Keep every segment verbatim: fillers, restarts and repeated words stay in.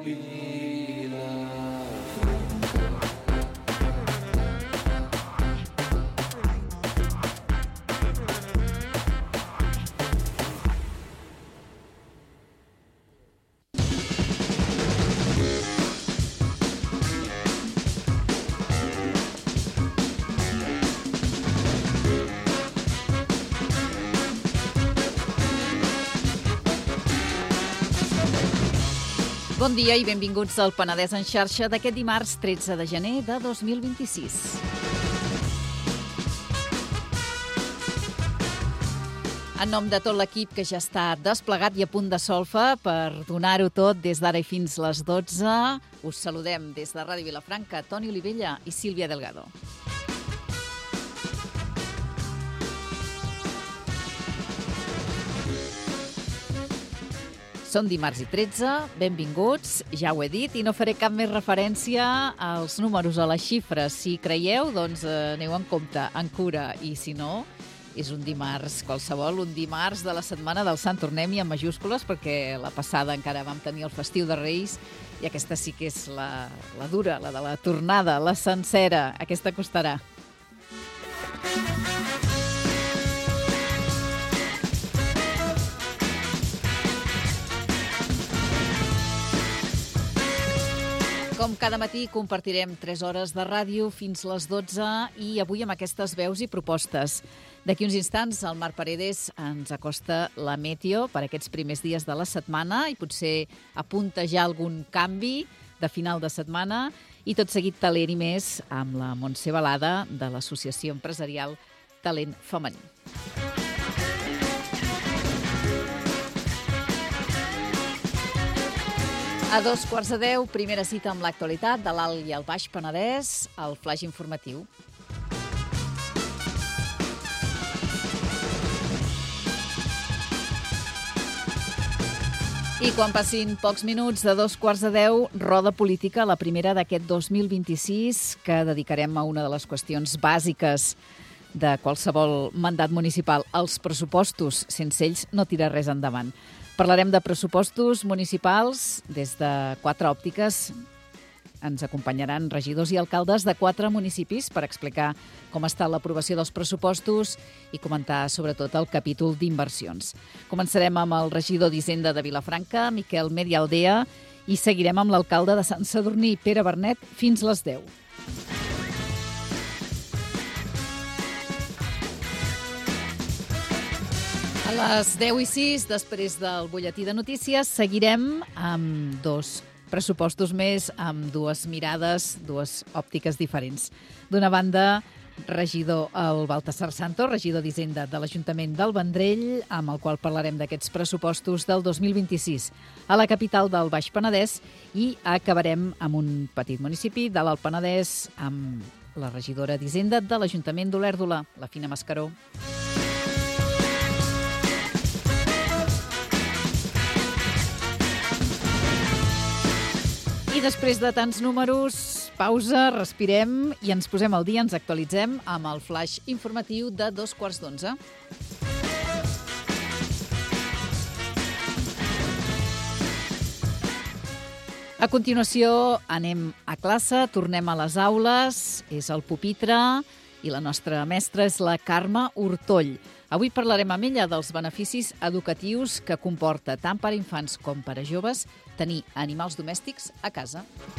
Bon dia i benvinguts al Penedès en xarxa d'aquest dimarts tretze de gener de dos mil vint-i-sis. En nom de tot l'equip que ja està desplegat i a punt de solfa per donar-ho tot des d'ara i fins les dotze, us saludem des de Ràdio Vilafranca, Toni Olivella i Sílvia Delgado. Som dimarts i tretze, benvinguts, ja ho he dit, i no faré cap més referència als números o a les xifres. Si creieu, doncs aneu en compte, en cura, i si no, és un dimarts qualsevol, un dimarts de la setmana del Sant Tornem-hi en majúscules, perquè la passada encara vam tenir el festiu de Reis, i aquesta sí que és la, la dura, la de la tornada, la sencera, aquesta costarà. Com cada matí compartirem tres hores de ràdio fins les dotze i avui amb aquestes veus i propostes. D'aquí uns instants el Marc Paredes ens acosta la meteo per aquests primers dies de la setmana i potser apunta ja algun canvi de final de setmana i tot seguit talent i més amb la Montse Balada de l'Associació Empresarial Talent Femení. A dos quarts de deu, primera cita amb l'actualitat de l'Alt i el Baix Penedès, el flaix informatiu. I quan passin pocs minuts de dos quarts de deu, roda política, la primera d'aquest dos mil vint-i-sis, que dedicarem a una de les qüestions bàsiques de qualsevol mandat municipal, els pressupostos. Sense ells no tira res endavant. Parlarem de pressupostos municipals des de quatre òptiques. Ens acompanyaran regidors i alcaldes de quatre municipis per explicar com està l'aprovació dels pressupostos i comentar sobretot el capítol d'inversions. Començarem amb el regidor d'Hisenda de Vilafranca, Miquel Medialdea, i seguirem amb l'alcalde de Sant Sadurní, Pere Bernet, fins les deu. A les deu i sis, després del butlletí de notícies, seguirem amb dos pressupostos més, amb dues mirades, dues òptiques diferents. D'una banda, regidor el Baltasar Santos, regidor d'Hisenda de l'Ajuntament del Vendrell, amb el qual parlarem d'aquests pressupostos del dos mil vint-i-sis a la capital del Baix Penedès, i acabarem amb un petit municipi de l'Alt Penedès, amb la regidora d'Hisenda de l'Ajuntament d'Olèrdola, la Fina Mascaró. I després de tants números, pausa, respirem i ens posem al dia, ens actualitzem amb el flaix informatiu de dos quarts d'onze. A continuació anem a classe, tornem a les aules, és el pupitre i la nostra mestra és la Carme Hortoll. Avui parlarem amb ella dels beneficis educatius que comporta tant per a infants com per a joves tenir animals domèstics a casa.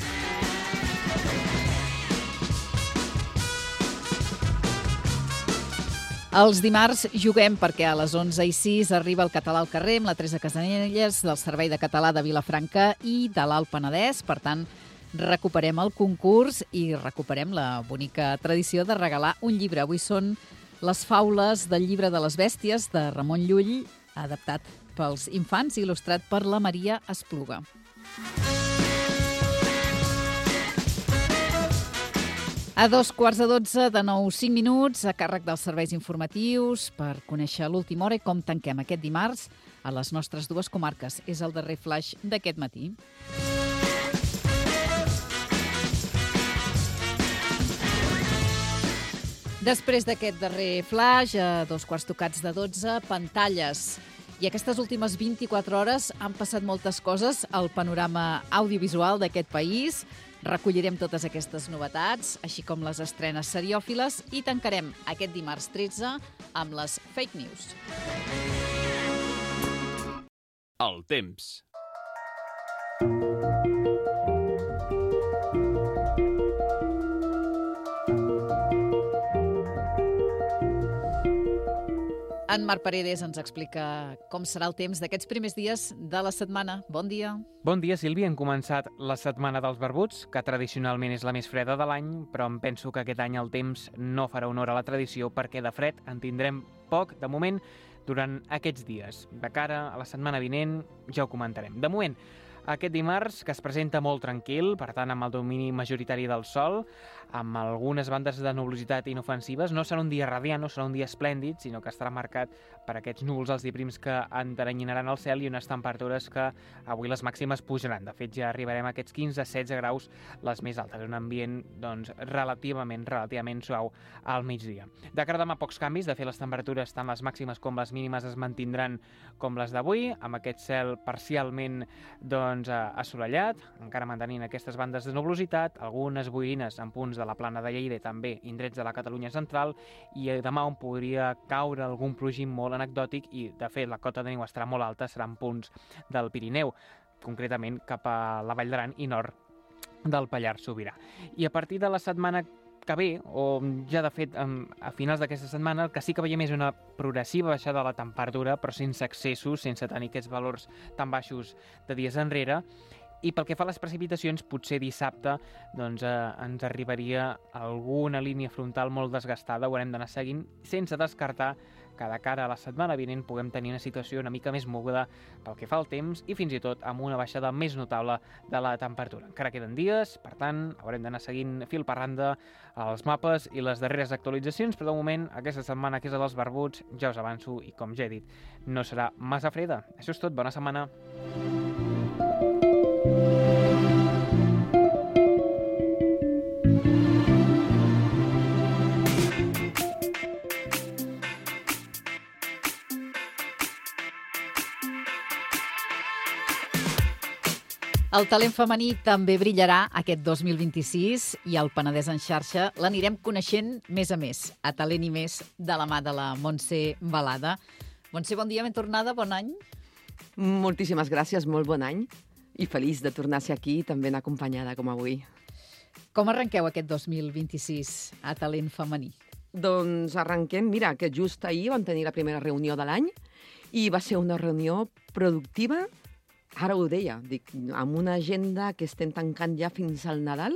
Els dimarts juguem perquè a les onze i sis arriba el Català al carrer amb la Teresa Casanelles del Servei de Català de Vilafranca i de l'Alt Penedès. Per tant, recuperem el concurs i recuperem la bonica tradició de regalar un llibre. Avui són les faules del llibre de les bèsties de Ramon Llull, adaptat pels infants i il·lustrat per la Maria Espluga. A dos quarts de dotze, de nou cinc minuts, a càrrec dels serveis informatius, per conèixer l'última hora i com tanquem aquest dimarts a les nostres dues comarques. És el darrer flaix d'aquest matí. Després d'aquest darrer flaix, a dos quarts tocats de dotze, pantalles. I aquestes últimes vint-i-quatre hores han passat moltes coses al panorama audiovisual d'aquest país. Recollirem totes aquestes novetats, així com les estrenes seriòfiles, i tancarem aquest dimarts tretze amb les fake news. El temps. En Marc Paredes ens explica com serà el temps d'aquests primers dies de la setmana. Bon dia. Bon dia, Sílvia. Hem començat la setmana dels barbuts, que tradicionalment és la més freda de l'any, però em penso que aquest any el temps no farà honor a la tradició perquè de fred en tindrem poc, de moment, durant aquests dies. De cara a la setmana vinent ja ho comentarem. De moment, aquest dimarts, que es presenta molt tranquil, per tant, amb el domini majoritari del sol, amb algunes bandes de nuvolositat inofensives, no serà un dia radiant, no serà un dia esplèndid, sinó que estarà marcat per aquests núvols alts i prims que enteranyinaran el cel i unes temperatures que avui les màximes pujaran. De fet, ja arribarem a aquests quinze a setze graus les més altes, un ambient doncs, relativament, relativament suau al migdia. De cara a demà, pocs canvis. De fet, les temperatures, tant les màximes com les mínimes, es mantindran com les d'avui, amb aquest cel parcialment doncs, doncs, assolellat, encara mantenint aquestes bandes de nuvolositat, algunes boirines en punts de la plana de Lleida i també indrets de la Catalunya central, i demà on podria caure algun plogim molt anecdòtic i, de fet, la cota de neu estarà molt alta, seran punts del Pirineu, concretament cap a la Vall d'Aran i nord del Pallars Sobirà. I a partir de la setmana que ve, o ja de fet a finals d'aquesta setmana, el que sí que veiem és una progressiva baixada de la temperatura, però sense excessos, sense tenir aquests valors tan baixos de dies enrere. I pel que fa a les precipitacions, potser dissabte doncs, eh, ens arribaria alguna línia frontal molt desgastada, ho haurem d'anar seguint, sense descartar que de cara a la setmana vinent puguem tenir una situació una mica més moguda pel que fa al temps i fins i tot amb una baixada més notable de la temperatura. Encara queden dies, per tant, haurem d'anar seguint fil per randa els mapes i les darreres actualitzacions, però de moment, aquesta setmana que és a dels barbuts, ja us avanço i, com ja he dit, no serà massa freda. Això és tot, bona setmana. El talent femení també brillarà aquest dos mil vint-i-sis i el Penedès en xarxa l'anirem coneixent més a més, a Talent i Més, de la mà de la Montse Balada. Montse, bon dia, ben tornada, bon any. Moltíssimes gràcies, molt bon any i feliç de tornar a ser aquí, també ben acompanyada com avui. Com arrenqueu aquest dos mil vint-i-sis a Talent femení? Doncs arrenquem, mira, que just ahir vam tenir la primera reunió de l'any i va ser una reunió productiva. Ara ho deia, dic, amb una agenda que estem tancant ja fins al Nadal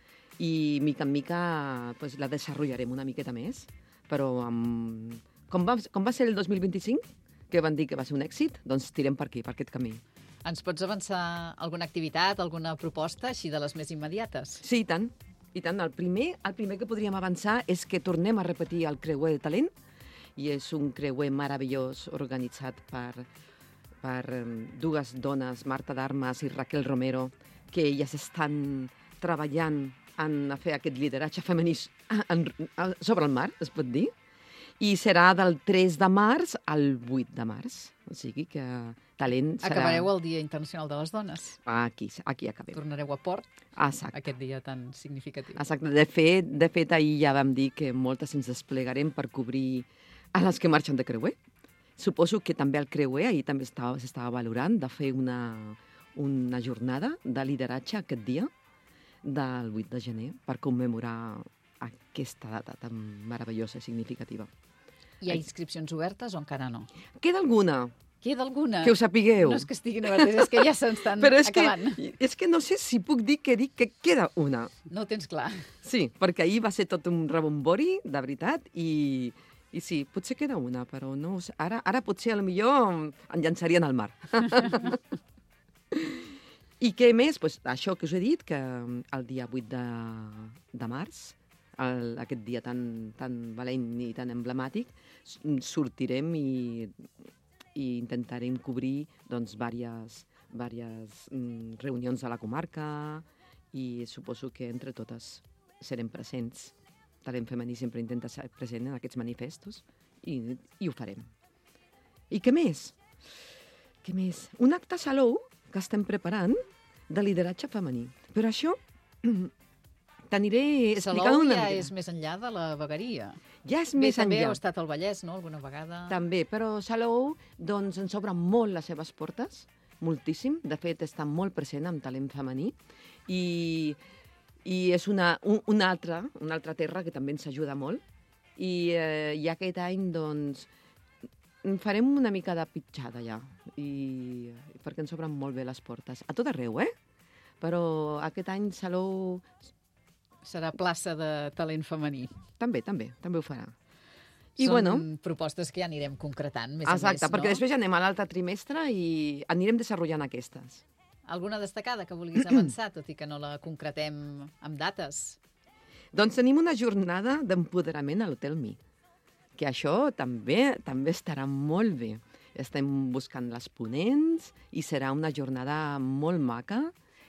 i mica en mica pues, la desenvoluparem una miqueta més, però amb... com, va, com va ser el dos mil vint-i-cinc, que van dir que va ser un èxit, doncs tirem per aquí, per aquest camí. Ens pots avançar alguna activitat, alguna proposta, així de les més immediates? Sí, i tant. I tant. El primer, el primer que podríem avançar és que tornem a repetir el creuer de talent, i és un creuer meravellós organitzat per... per dues dones, Marta Darmas i Raquel Romero, que elles estan treballant en fer aquest lideratge femení sobre el mar, es pot dir, i serà del tres de març al vuit de març. O sigui que talent serà... Acabareu el Dia Internacional de les Dones. Aquí, aquí acabem. Tornareu a port. Exacte. Aquest dia tan significatiu. Exacte. De fet, de fet, ahir ja vam dir que moltes ens desplegarem per cobrir a les que marxen de creuer. Suposo que també el creuer, ahir també s'estava valorant de fer una, una jornada de lideratge aquest dia del vuit de gener per commemorar aquesta data tan meravellosa i significativa. Hi ha inscripcions obertes o encara no? Queda alguna. Queda alguna? Que ho sapigueu. No és que estiguin obertes, és que ja s'estan acabant. Però és que no sé si puc dir que dic que queda una. No ho tens clar. Sí, perquè ahir va ser tot un rebombori, de veritat, i... I sí, potser queda una, però no... Ara, ara potser, potser em llançarien al mar. I què més? Pues això que us he dit, que el dia vuit de, de març, el, aquest dia tan, tan valent i tan emblemàtic, sortirem i, i intentarem cobrir doncs, diverses, diverses mm, reunions de la comarca i suposo que entre totes serem presents. Talent femení sempre intenta ser present en aquests manifestos i, i ho farem. I què més? Què més? Un acte Salou que estem preparant de lideratge femení. Però això t'aniré explicant Salou una ja mica. és més enllà de la vegueria. Ja és Bé, més també enllà. heu estat al Vallès, no?, alguna vegada. També, però Salou doncs, ens obre molt les seves portes, moltíssim. De fet, està molt present amb talent femení i, i és una, un, una, altra, una altra terra que també ens ajuda molt. I, eh, i aquest any, doncs, farem una mica de pitjada ja, i, perquè ens obren molt bé les portes. A tot arreu, eh? Però aquest any Salou Serà plaça de talent femení. també, també, també ho farà. I Són bueno, propostes que ja anirem concretant més exacte, a més, no? perquè després ja anem a l'altre trimestre i anirem desenvolupant aquestes. Alguna destacada que vulguis avançar, tot i que no la concretem amb dates? Doncs tenim una jornada d'empoderament a l'Hotel Mi, que això també també estarà molt bé. Estem buscant les ponents i serà una jornada molt maca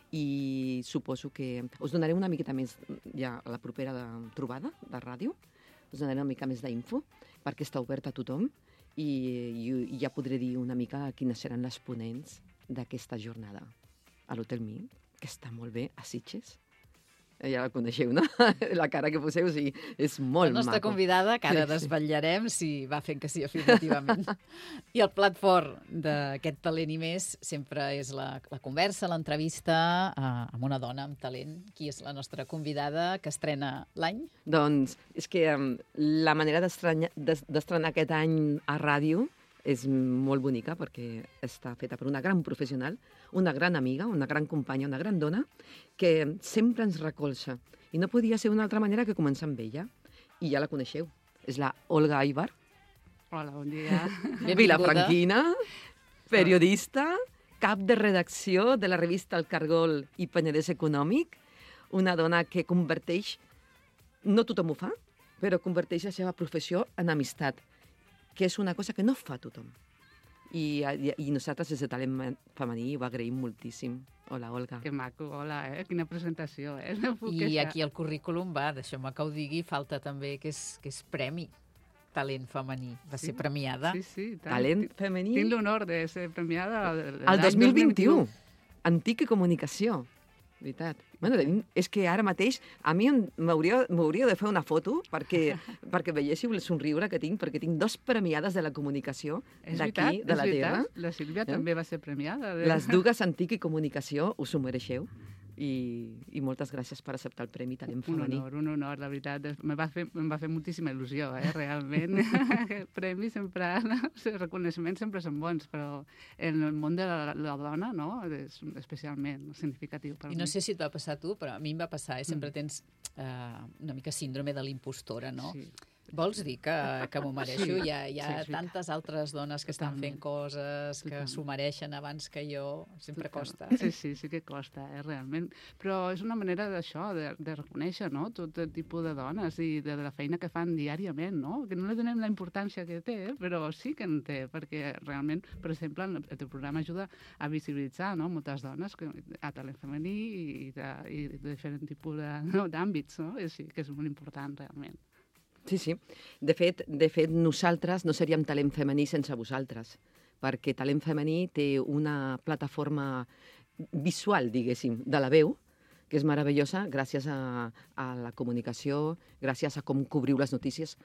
i suposo que us donaré una miqueta més ja a la propera de, trobada de ràdio, us donaré una mica més d'info perquè està oberta a tothom i, i, i ja podré dir una mica quines seran les ponents d'aquesta jornada a l'Hotel Mi, que està molt bé a Sitges. Ja la coneixeu, no? La cara que poseu, sí, és molt La nostra maco. convidada, que ara Sí, sí. desvetllarem si va fent que sí afirmativament. I el plat fort d'aquest talent i més sempre és la, la conversa, l'entrevista eh, amb una dona amb talent. Qui és la nostra convidada que estrena l'any? Doncs és que um, la manera d'estrenar d'es- d'estrenar aquest any a ràdio és molt bonica perquè està feta per una gran professional, una gran amiga, una gran companya, una gran dona, que sempre ens recolza. I no podia ser d'una altra manera que començar amb ella. I ja la coneixeu. És la Olga Aibar, Hola, bon dia. Benvinguda. vilafranquina, periodista, cap de redacció de la revista El Cargol i Penedès Econòmic, una dona que converteix, no tothom ho fa, però converteix la seva professió en amistat, que és una cosa que no fa tothom. I, i, i nosaltres, des de Talent Me- Femení, ho agraïm moltíssim. Hola, Olga. Que maco, hola, eh? Quina presentació, eh? No puc I queixar. aquí al currículum va, deixeu-me que ho digui, falta també que és, que és premi talent femení. Va Sí. ser premiada. Sí, sí, tant. Talent femení Tinc l'honor de ser premiada el l'any dos mil vint-i-u. Antic i comunicació. Veritat. Bueno, tenim, és que ara mateix a mi em- m'hauria m'hauria de fer una foto perquè, perquè veiéssiu el somriure que tinc, perquè tinc dos premiades de la comunicació És d'aquí, veritat, de és la Terra. veritat. La Sílvia Eh? també va ser premiada. De... Les dues, Antic i Comunicació, us ho mereixeu. I, i moltes gràcies per acceptar el Premi Talent Un Femení. honor, un honor, la veritat. Em va fer, em va fer moltíssima il·lusió, eh, realment. Premis sempre, els reconeixements sempre són bons, però en el món de la, la dona, no?, és especialment significatiu per I no mi. sé si et va passar a tu, però a mi em va passar, eh? Sempre tens eh, una mica síndrome de l'impostora, no? Sí. Vols dir que, que m'ho mereixo? Sí, Hi ha, hi ha sí, és veritat. tantes altres dones que estan Totalment. fent coses, que Totalment. s'ho mereixen abans que jo. Sempre costa. Sí, sí, sí que costa, eh, realment. Però és una manera d'això, de, de reconèixer, no?, tot el tipus de dones i de, de la feina que fan diàriament, no?, que no li donem la importància que té, eh, però sí que en té, perquè realment, per exemple, el, el teu programa ajuda a visibilitzar, no?, moltes dones que, a talent femení i de, i de diferent tipus de, no, d'àmbits, no?, i sí que és molt important, realment. Sí, sí. De fet, de fet, nosaltres no seríem Talent Femení sense vosaltres, perquè Talent Femení té una plataforma visual, diguéssim, de la veu, que és meravellosa gràcies a, a la comunicació, gràcies a com cobriu les notícies.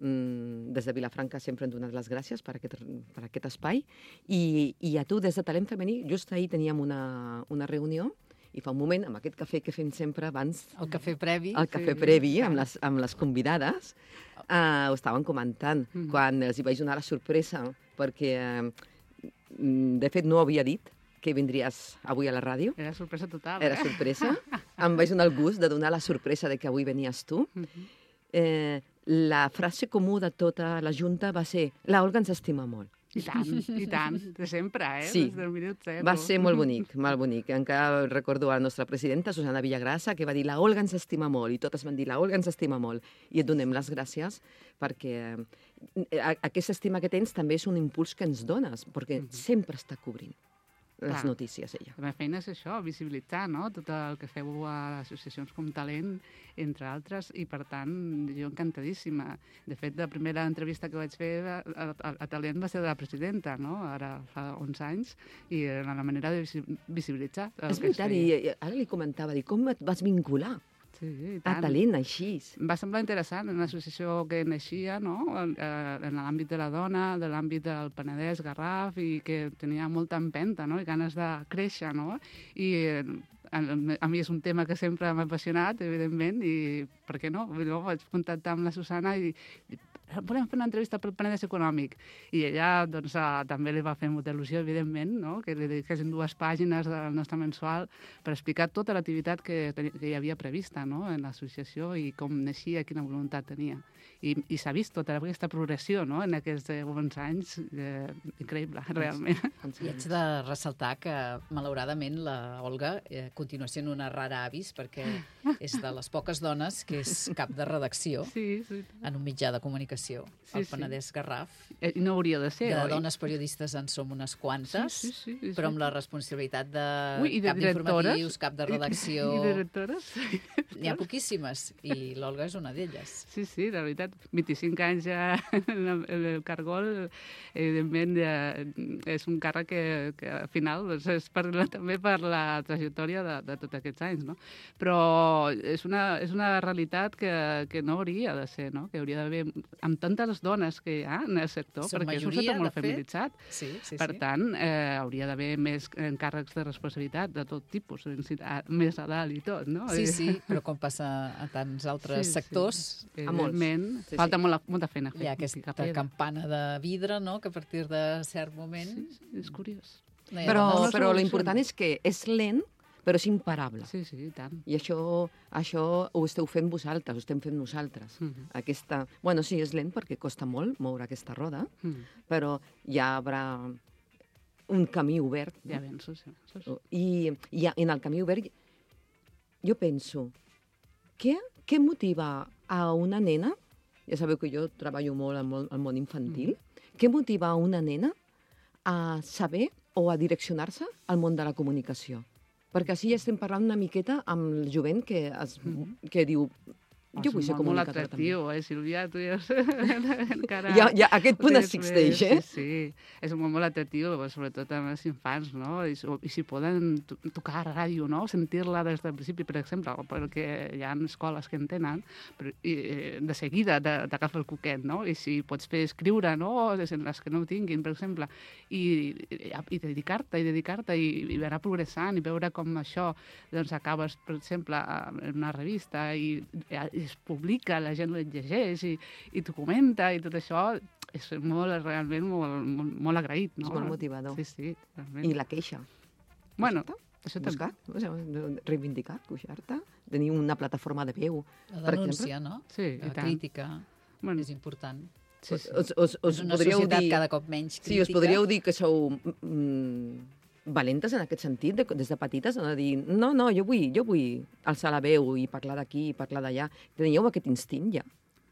Mm, des de Vilafranca sempre hem donat les gràcies per aquest, per aquest espai. I, I a tu, des de Talent Femení, just ahir teníem una, una reunió i fa un moment, amb aquest cafè que fem sempre abans, El cafè previ. el cafè Sí, previ clar. amb les, amb les convidades, uh, ho estaven comentant, Mhm. quan els hi vaig donar la sorpresa, perquè, uh, de fet, no ho havia dit, que vindries avui a la ràdio. Era sorpresa total, Era eh? sorpresa. Em vaig donar el gust de donar la sorpresa de que avui venies tu. Mhm. Eh, la frase comú de tota la Junta va ser «La Olga ens estima molt». I tant, i tant, de sempre, eh? Sí. Des del minut zero. Va ser molt bonic, molt bonic. Encara recordo a la nostra presidenta, Susana Villagrassa, que va dir la Olga ens estima molt, i totes van dir la Olga ens estima molt. I et donem les gràcies perquè eh, a- aquesta estima que tens també és un impuls que ens dones, perquè Mhm. sempre està cobrint. les Clar. notícies, ella. La meva feina és això, visibilitzar, no?, tot el que feu a associacions com Talent, entre altres, i per tant, jo encantadíssima. De fet, la primera entrevista que vaig fer a, a, a Talent va ser de la presidenta, no?, ara fa onze anys, i era la manera de visi visibilitzar. És veritat, i ara li comentava, dic, com et vas vincular Sí, i a tant. Talent així? Va semblar interessant, una associació que naixia, no?, en, en l'àmbit de la dona, de l'àmbit del Penedès, Garraf, i que tenia molta empenta, no?, i ganes de créixer, no?, i eh, a, a mi és un tema que sempre m'ha apassionat, evidentment, i per què no? No? Vaig contactar amb la Susana i, i volem fer una entrevista pel Penedès Econòmic. I ella, doncs, eh, també li va fer molta il·lusió, evidentment, no?, que li dediquessin dues pàgines del nostre mensual per explicar tota l'activitat que, que hi havia prevista, no?, en l'associació i com naixia, quina voluntat tenia. I, i s'ha vist tota aquesta progressió, no?, en aquests eh, bons anys, eh, increïble, realment. I haig de ressaltar que, malauradament, la Olga eh, continua sent una rara avis, perquè és de les poques dones que és cap de redacció Sí, sí. en un mitjà de comunicació, Sí, el sí. Penedès Garraf. Eh, no hauria de ser, De oi? dones periodistes en som unes quantes, Sí, sí, sí, sí. però amb la responsabilitat de Ui, i de cap directores? d'informatius, cap de redacció... I, i directores? N'hi ha poquíssimes, i l'Olga és una d'elles. Sí, sí, la veritat, vint-i-cinc anys ja en el, en el Cargol, evidentment, ja és un càrrec que, que al final doncs, és per, també per la trajectòria de, de tots aquests anys, no? Però és una, és una realitat que, que no hauria de ser, no?, que hauria d'haver, amb tantes dones que hi ha en el sector, Som perquè és un majoria, sector molt de fet. feminitzat, Sí, sí, per sí. tant, eh, hauria d'haver més encàrrecs de responsabilitat de tot tipus, més a dalt i tot, no? Sí, sí, però com passa a tants altres Sí, sí. sectors, Sí, A molts. evidentment, Sí, sí. falta molta, molta feina a fer. hi ha aquesta picar pedra. campana de vidre, no?, que a partir de cert moment... Sí, sí, és curiós. No hi ha Però, dones. no però soluciona. l'important és que és lent, però és imparable. Sí, sí, i tant. I això, això ho esteu fent vosaltres, ho estem fent nosaltres. Mhm. Aquesta... Bueno, sí, és lent perquè costa molt moure aquesta roda, Mm. però ja haurà un camí obert. Ja No? penso, sí. sí, sí. I, I en el camí obert jo penso, què, què motiva a una nena, ja sabeu que jo treballo molt al món, al món infantil, què motiva a una nena a saber o a direccionar-se al món de la comunicació? Perquè així ja estem parlant una miqueta amb el jovent que, es, que diu, jo vull ser És molt, molt comunicadora també. atractiu, eh, Sílvia? Tu ja encara... Ja, ja, aquest punt ho tens existeix, bé. eh? Sí, sí. És un món molt atractiu, sobretot amb els infants, no? I, so- i si poden to tocar a ràdio, no? Sentir-la des del principi, per exemple, perquè hi ha escoles que en tenen, però, i, eh, de seguida te- t'agafa el coquet, no? I si pots fer escriure, no? Les que no ho tinguin, per exemple, i, i, i dedicar-te, i dedicar-te, i, i anar progressant, i veure com això, doncs, acabes, per exemple, en una revista, i, i es publica, la gent ho llegeix, i, i t'ho comenta, i tot això és molt, realment, molt, molt, molt agraït, no? És molt motivador. Sí, sí, realment. I la queixa. Bueno, Buscar-te, això també. buscar, o sigui, reivindicar, queixar-te, tenir una plataforma de veu. La per denúncia, no? Sí, i La tant. crítica Bueno, és important. sí, sí. Us, us, us És una podríeu societat dir... cada cop menys Sí, crítica. us podríeu dir que sou mm, valentes en aquest sentit, de, des de petites, no? De dir, no, no, jo vull, jo vull alçar la veu i parlar d'aquí i parlar d'allà. Teníeu aquest instint ja.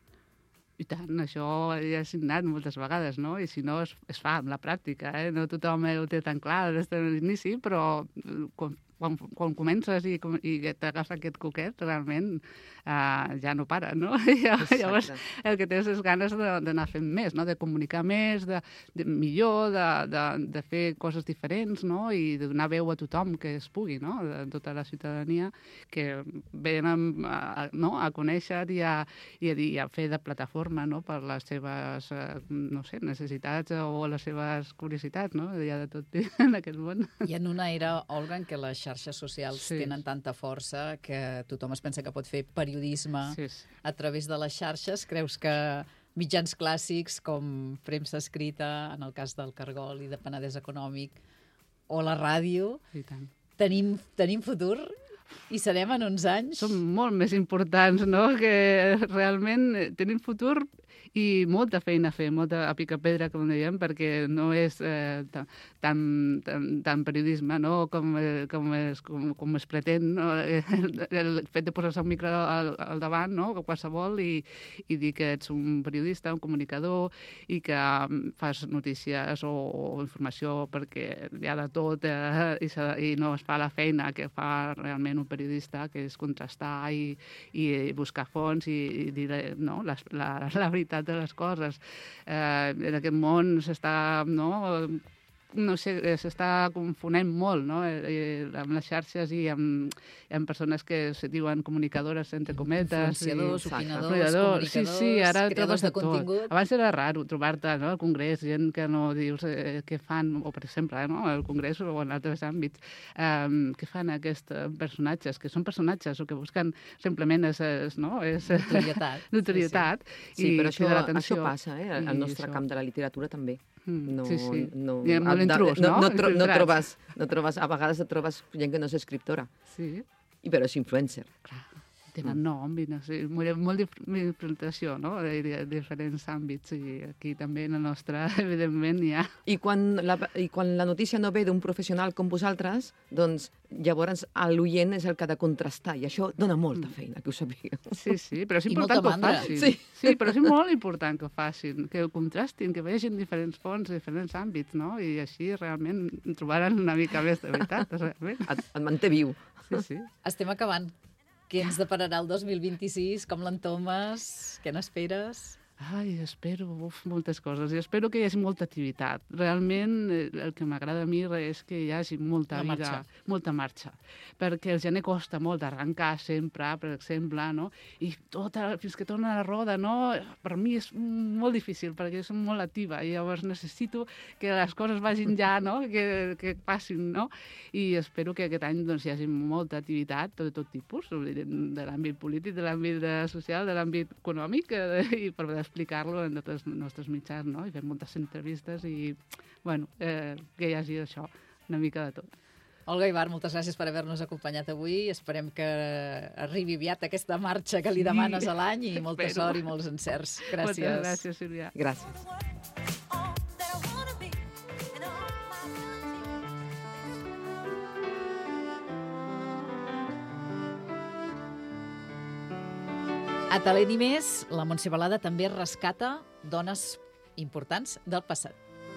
I tant, això ja és innat moltes vegades, no? I si no, es, es fa amb la pràctica, eh? No tothom ho té tan clar des de l'inici, però eh, quan, quan, quan comences i, com- i t'agafes aquest coquet, realment eh, ja no para, no? Llavors, el que tens és ganes de- d'anar fent més, no? De comunicar més, de, de millor, de, de, de fer coses diferents, no? I de donar veu a tothom que es pugui, no? De tota la ciutadania que venen a, no? a conèixer i a, i a, dir, a fer de plataforma, no? Per les seves, eh, no sé, necessitats o les seves curiositats, no? Hi ha de tot en aquest món. I en una era, Olga, en què les xarxes socials Sí. tenen tanta força que tothom es pensa que pot fer periodisme Sí, sí. a través de les xarxes, creus que mitjans clàssics com premsa escrita, en el cas del Cargol i de Penedès Econòmic, o la ràdio, I tant. tenim, tenim futur i serem en uns anys... Són molt més importants, no?, que realment tenim futur i molta feina a fer, molta a picar pedra, com dèiem, perquè no és eh, tan, tan, tan periodisme, no?, com, eh, com, es, com, com es pretén, no? El, el fet de posar-se un micro al, al davant, no?, qualsevol, i, i dir que ets un periodista, un comunicador, i que fas notícies o, o informació perquè hi ha de tot eh, i, se, i no es fa la feina que fa realment un periodista, que és contrastar i, i buscar fons i, i dir no, la, la, la veritat de les coses. Eh, en aquest món s'està, no, no sé, s'està confonent molt, no?, eh, amb les xarxes i amb, i amb persones que se diuen comunicadores, entre cometes. Influenciadors, i, opinadors, comunicadors, sí, sí, ara creadors de tot. contingut. Abans era raro trobar-te, no?, al Congrés, gent que no dius eh, què fan, o per exemple, no?, al Congrés o en altres àmbits, eh, què fan aquests personatges, que són personatges o que busquen simplement és, és, no? és notorietat. notorietat. Sí, sí. sí, però això, això passa, passa, eh? Al nostre això. camp de la literatura també. No, sí, sí. No, I molt intrus, no? No, no, tro no, trobes, no trobes, a vegades et trobes gent que no és escriptora, sí. I però és influencer. Clar, tenen nom i no sé, molt, molt d'infiltració, no?, de, de diferents àmbits, i aquí també en el nostre, evidentment, hi ha. I quan la, i quan la notícia no ve d'un professional com vosaltres, doncs llavors l'oient és el que ha de contrastar, i això dona molta feina, que ho sapigueu. Sí, sí, però és I important que ho mandra. facin. Sí. sí, però és molt important que ho facin, que ho contrastin, que vegin diferents fonts, diferents àmbits, no?, i així realment trobaran una mica més de veritat, realment. Et, et manté viu. Sí, sí. Estem acabant. Què ens depararà el dos mil vint-i-sis? Com l'entomes? Què n'esperes? Ai, espero uf, moltes coses. I espero que hi hagi molta activitat. Realment, eh, el que m'agrada a mi és que hi hagi molta La vida, marxa. molta marxa. Perquè el gener costa molt arrencar sempre, per exemple, no? I tota, fins que torna a la roda, no? Per mi és molt difícil, perquè soc molt activa i llavors necessito que les coses vagin ja, no? Que, que passin, no? I espero que aquest any doncs, hi hagi molta activitat de tot tipus, de l'àmbit polític, de l'àmbit social, de l'àmbit econòmic, eh, i per explicar-lo en tots els nostres mitjans, no? I fer moltes entrevistes i, bueno, eh, que hi hagi això, una mica de tot. Olga Ibar, moltes gràcies per haver-nos acompanyat avui. Esperem que arribi aviat aquesta marxa que li demanes a l'any i molta Espero. sort i molts encerts. Gràcies. Moltes gràcies, Sílvia. Gràcies. A Talent i més, la Montse Balada també rescata dones importants del passat.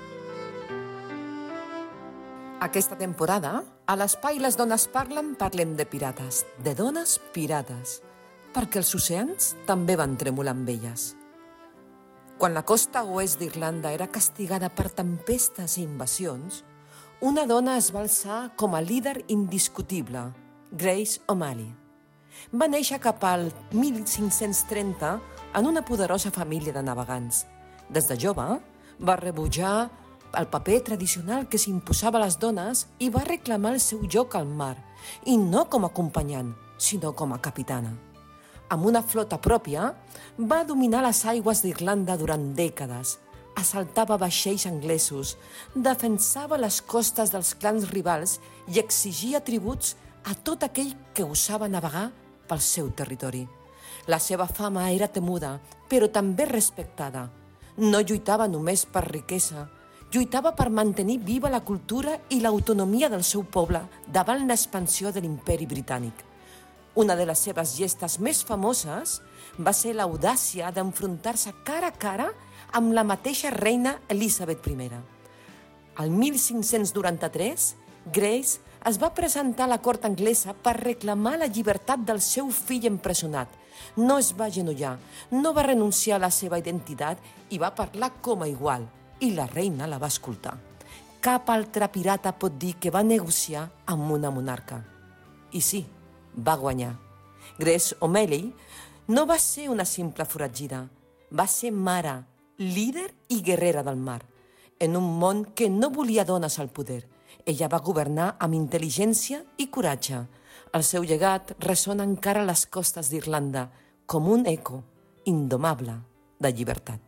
Aquesta temporada, a l'Espai Les Dones Parlen, parlem de pirates, de dones pirates, perquè els oceans també van tremolar amb elles. Quan la costa oest d'Irlanda era castigada per tempestes i invasions, una dona es va alçar com a líder indiscutible, Grace O'Malley. Va néixer cap al mil cinc-cents trenta en una poderosa família de navegants. Des de jove, va rebutjar el paper tradicional que s'imposava a les dones i va reclamar el seu lloc al mar, i no com a acompanyant, sinó com a capitana. Amb una flota pròpia, va dominar les aigües d'Irlanda durant dècades, assaltava vaixells anglesos, defensava les costes dels clans rivals i exigia tributs a tot aquell que osava navegar pel seu territori. La seva fama era temuda, però també respectada. No lluitava només per riquesa, lluitava per mantenir viva la cultura i l'autonomia del seu poble davant l'expansió de l'imperi britànic. Una de les seves gestes més famoses va ser l'audàcia d'enfrontar-se cara a cara amb la mateixa reina Elisabet primera. Al mil cinc-cents noranta-tres, Grace es va presentar a la cort anglesa per reclamar la llibertat del seu fill empresonat. No es va agenollar, no va renunciar a la seva identitat i va parlar com a igual, i la reina la va escoltar. Cap altre pirata pot dir que va negociar amb una monarca. I sí, va guanyar. Grace O'Malley no va ser una simple foragida, va ser mare, líder i guerrera del mar, en un món que no volia dones al poder. Ella va governar amb intel·ligència i coratge. El seu llegat ressona encara a les costes d'Irlanda com un eco indomable de llibertat.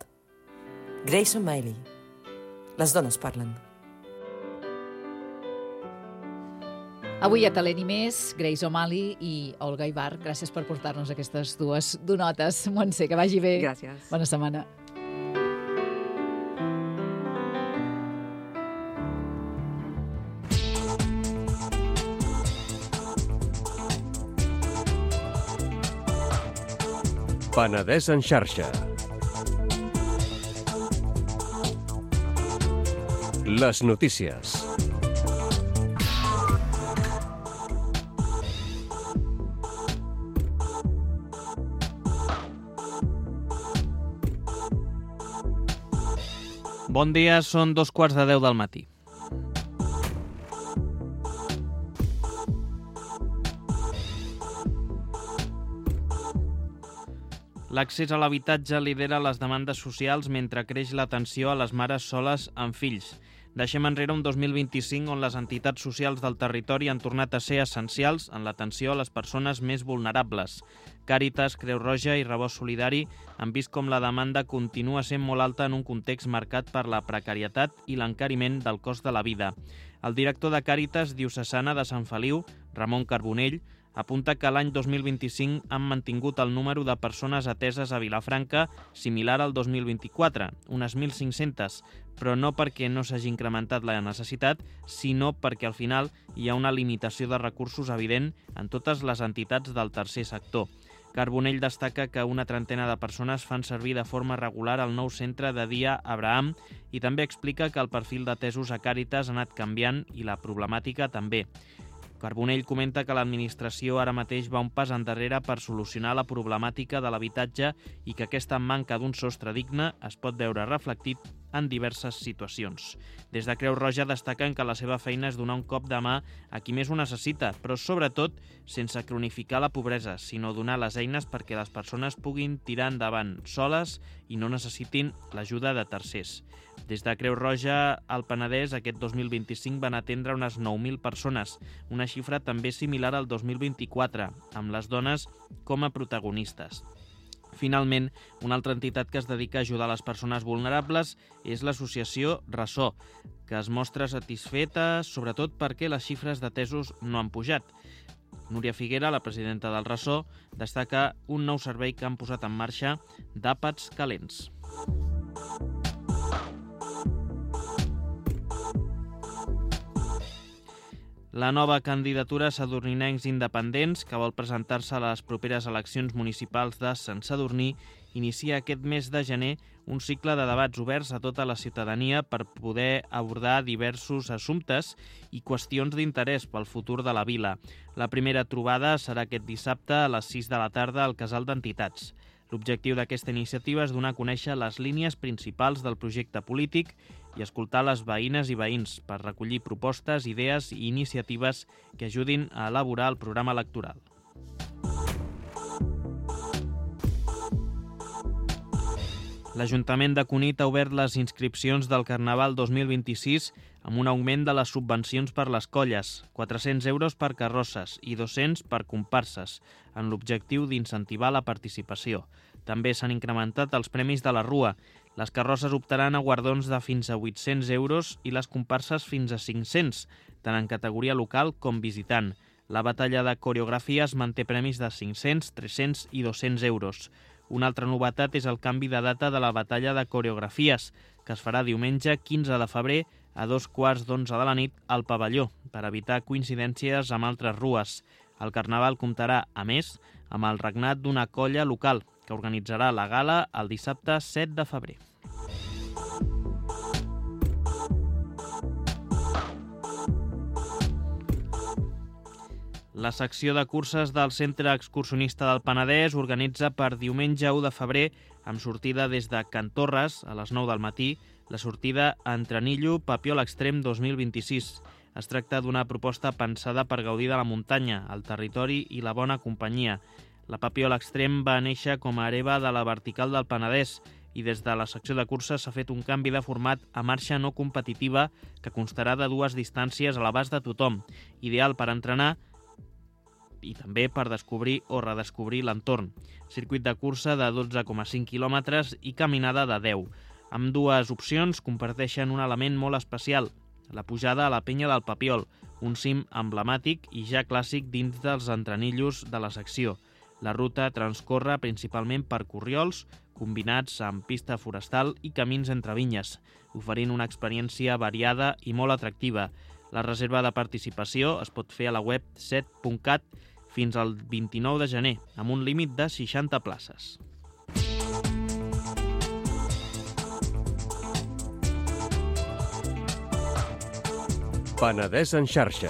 Grace O'Malley. Les dones parlen. Avui a Talent i més, Grace O'Malley i Olga Ibar. Gràcies per portar-nos aquestes dues donotes. Montse, que vagi bé. Gràcies. Bona setmana. Penedès en xarxa. Les notícies. Bon dia, són dos quarts de deu del matí. L'accés a l'habitatge lidera les demandes socials mentre creix l'atenció a les mares soles amb fills. Deixem enrere un dos mil vint-i-cinc on les entitats socials del territori han tornat a ser essencials en l'atenció a les persones més vulnerables. Càritas, Creu Roja i Rebost Solidari han vist com la demanda continua sent molt alta en un context marcat per la precarietat i l'encariment del cost de la vida. El director de Càritas diocesana de Sant Feliu, Ramon Carbonell, apunta que l'any dos mil vint-i-cinc han mantingut el número de persones ateses a Vilafranca similar al dos mil vint-i-quatre, unes mil cinc-centes, però no perquè no s'hagi incrementat la necessitat, sinó perquè al final hi ha una limitació de recursos evident en totes les entitats del tercer sector. Carbonell destaca que una trentena de persones fan servir de forma regular el nou centre de dia Abraham i també explica que el perfil d'atesos a Càritas ha anat canviant i la problemàtica també. Carbonell comenta que l'administració ara mateix va un pas endarrere per solucionar la problemàtica de l'habitatge i que aquesta manca d'un sostre digne es pot veure reflectit en diverses situacions. Des de Creu Roja destaquen que la seva feina és donar un cop de mà a qui més ho necessita, però sobretot sense cronificar la pobresa, sinó donar les eines perquè les persones puguin tirar endavant soles i no necessitin l'ajuda de tercers. Des de Creu Roja al Penedès, aquest dos mil vint-i-cinc van atendre unes nou mil persones, una xifra també similar al dos mil vint-i-quatre, amb les dones com a protagonistes. Finalment, una altra entitat que es dedica a ajudar les persones vulnerables és l'associació Ressò, que es mostra satisfeta sobretot perquè les xifres d'atesos no han pujat. Núria Figuera, la presidenta del Ressò, destaca un nou servei que han posat en marxa d'àpats calents. La nova candidatura Sadurninencs Independents, que vol presentar-se a les properes eleccions municipals de Sant Sadurní, inicia aquest mes de gener un cicle de debats oberts a tota la ciutadania per poder abordar diversos assumptes i qüestions d'interès pel futur de la vila. La primera trobada serà aquest dissabte a les sis de la tarda al Casal d'Entitats. L'objectiu d'aquesta iniciativa és donar a conèixer les línies principals del projecte polític i escoltar les veïnes i veïns per recollir propostes, idees i iniciatives que ajudin a elaborar el programa electoral. L'Ajuntament de Cunit ha obert les inscripcions del Carnaval dos mil vint-i-sis amb un augment de les subvencions per les colles, quatre-cents euros per carrosses i dos-cents per comparses, en l'objectiu d'incentivar la participació. També s'han incrementat els premis de la Rua. Les carrosses optaran a guardons de fins a vuit-cents euros i les comparses fins a cinc-cents, tant en categoria local com visitant. La batalla de coreografies manté premis de cinc-cents, tres-cents i dos-cents euros. Una altra novetat és el canvi de data de la batalla de coreografies, que es farà diumenge quinze de febrer a dos quarts d'onze de la nit al pavelló, per evitar coincidències amb altres rues. El Carnaval comptarà, a més, amb el regnat d'una colla local, que organitzarà la gala el dissabte set de febrer. La secció de curses del Centre Excursionista del Penedès organitza per diumenge u de febrer, amb sortida des de Can Torres a les nou del matí, la sortida Entrenillo Papiol Extrem dos mil vint-i-sis. Es tracta d'una proposta pensada per gaudir de la muntanya, el territori i la bona companyia. La Papiol Extrem va néixer com a hereva de la vertical del Penedès i des de la secció de curses s'ha fet un canvi de format a marxa no competitiva que constarà de dues distàncies a l'abast de tothom, ideal per entrenar i també per descobrir o redescobrir l'entorn. Circuit de cursa de dotze coma cinc quilòmetres i caminada de deu. Amb dues opcions comparteixen un element molt especial, la pujada a la penya del Papiol, un cim emblemàtic i ja clàssic dins dels entrenillos de la secció. La ruta transcorre principalment per corriols, combinats amb pista forestal i camins entre vinyes, oferint una experiència variada i molt atractiva. La reserva de participació es pot fer a la web set punt cat fins al vint-i-nou de gener, amb un límit de seixanta places. Penedès en xarxa.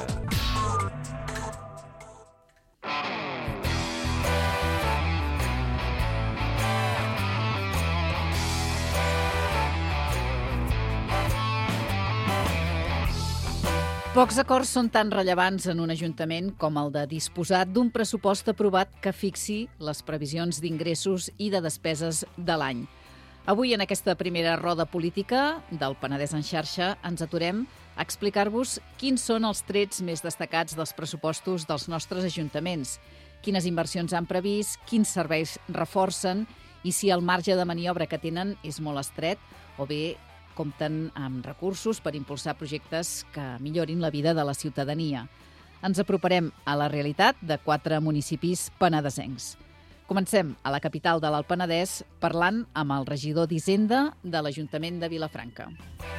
Pocs acords són tan rellevants en un ajuntament com el de disposar d'un pressupost aprovat que fixi les previsions d'ingressos i de despeses de l'any. Avui, en aquesta primera roda política del Penedès en xarxa, ens aturem a explicar-vos quins són els trets més destacats dels pressupostos dels nostres ajuntaments, quines inversions han previst, quins serveis reforcen i si el marge de maniobra que tenen és molt estret o bé compten amb recursos per impulsar projectes que millorin la vida de la ciutadania. Ens aproparem a la realitat de quatre municipis penedesencs. Comencem a la capital de l'Alt Penedès parlant amb el regidor d'Hisenda de l'Ajuntament de Vilafranca.